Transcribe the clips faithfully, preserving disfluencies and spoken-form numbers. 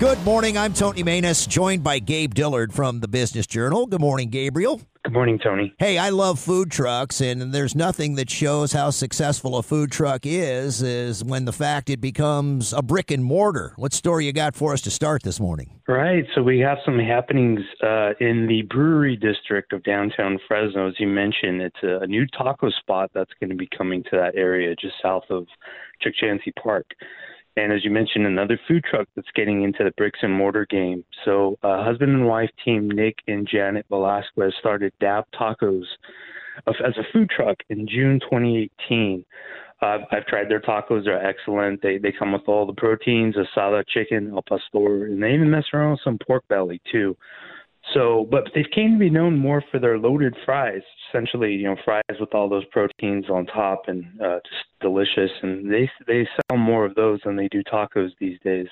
Good morning. I'm Tony Manus, joined by Gabe Dillard from the Business Journal. Good morning, Gabriel. Good morning, Tony. Hey, I love food trucks, and there's nothing that shows how successful a food truck is, is when the fact it becomes a brick and mortar. What story you got for us to start this morning? Right. So we have some happenings uh, in the brewery district of downtown Fresno. As you mentioned, it's a, a new taco spot that's going to be coming to that area just south of Chukchansi Park. And as you mentioned, another food truck that's getting into the bricks and mortar game. So uh, husband and wife team Nick and Janet Velasquez started Dab Tacos as a food truck in June twenty eighteen. Uh, I've tried their tacos. They're excellent. They they come with all the proteins, asada chicken, al pastor, and they even mess around with some pork belly too. So, but they came to be known more for their loaded fries, essentially, you know, fries with all those proteins on top and uh, just delicious. And they they sell more of those than they do tacos these days.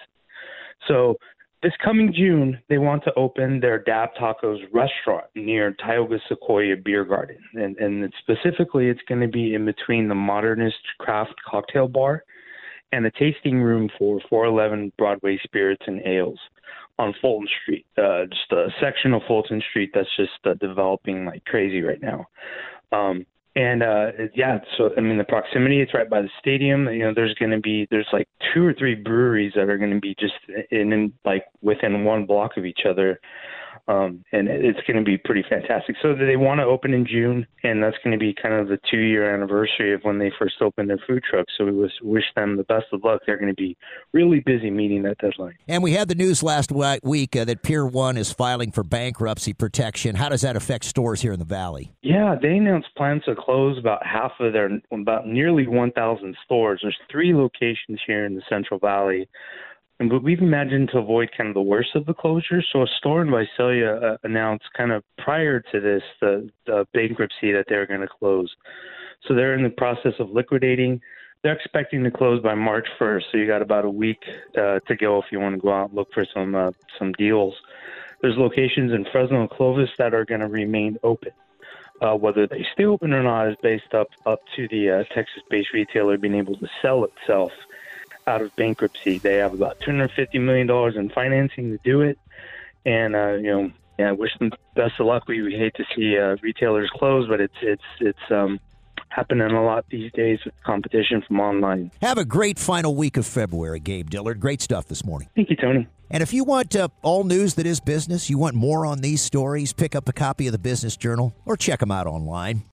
So this coming June, they want to open their Dab Tacos restaurant near Tioga Sequoia Beer Garden. And, and it's specifically, it's going to be in between the Modernist Craft Cocktail Bar and a tasting room for four eleven Broadway Spirits and Ales on Fulton Street, uh, just a section of Fulton Street that's just uh, developing like crazy right now. Um, and uh, yeah, so I mean the proximity, it's right by the stadium. You know, there's going to be there's like two or three breweries that are going to be just in, in like within one block of each other. Um, and it's going to be pretty fantastic. So they want to open in June, and that's going to be kind of the two-year anniversary of when they first opened their food truck. So we wish them the best of luck. They're going to be really busy meeting that deadline. And we had the news last week uh, that Pier one is filing for bankruptcy protection. How does that affect stores here in the Valley? Yeah, they announced plans to close about half of their, about nearly one thousand stores. There's three locations here in the Central Valley. But we've imagined to avoid kind of the worst of the closure. So a store in Visalia uh, announced kind of prior to this the, the bankruptcy that they're going to close. So they're in the process of liquidating. They're expecting to close by March first. So you got about a week uh, to go if you want to go out and look for some uh, some deals. There's locations in Fresno and Clovis that are going to remain open. Uh, whether they stay open or not is based up, up to the uh, Texas-based retailer being able to sell itself out of bankruptcy. They have about two hundred fifty million dollars in financing to do it. And, uh, you know, yeah, I wish them best of luck. We, we hate to see uh, retailers close, but it's it's it's um, happening a lot these days with competition from online. Have a great final week of February, Gabe Dillard. Great stuff this morning. Thank you, Tony. And if you want uh, all news that is business, you want more on these stories, pick up a copy of the Business Journal or check them out online.